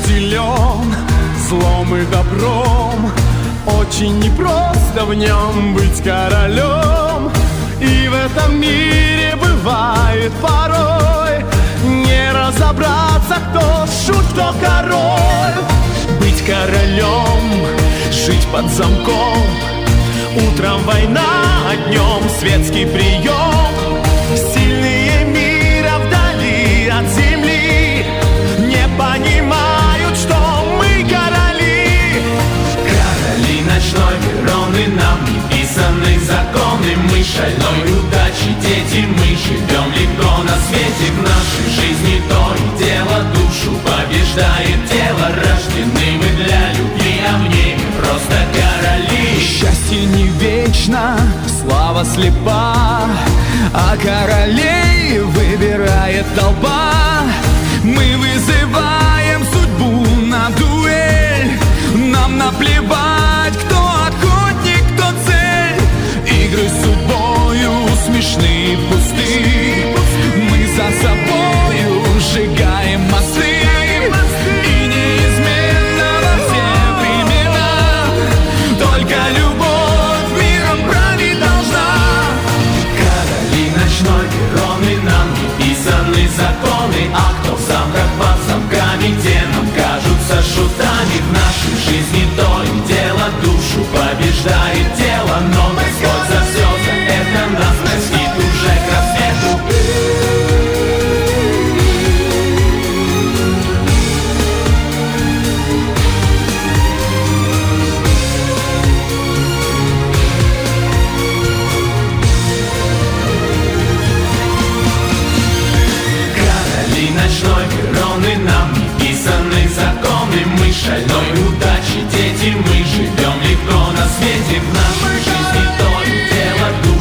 силен злом и добром. Очень непросто в нем быть королем. И в этом мире бывает порой не разобраться, кто шут, кто король. Быть королем, жить под замком. Утром война, а днем светский прием. Сильные мира вдали от земли не понимают, что мы короли. Короли ночной Вероны, нам неписанные законы. Мы шальной удачи дети, мы живем легко на свете. В нашей жизни то и дело, душу побеждает тело. Рождены мы для любви, а в ней мы просто короли. Счастье не вечно, слава слепа, а королей выбирает толпа. Мы вызываем судьбу на дуэль. Нам наплевать, кто охотник, кто цель. Игры с судьбою смешны и пусты. Мы за собою сжигаем мосты. И неизменно во все времена только любовь миром править должна. Короли ночной Вероны, нам неписаны законы. А кто в замках под замками, те нам кажутся шутами. В нашей жизни то и дело, душу побеждает тело. Но Господь за все, за это нас простит уже к рассвету. Короли ночной Вероны, нам неписаны законы. Мы шальной удачи дети, мы живем легко на свете. В нашей жизни то и дело,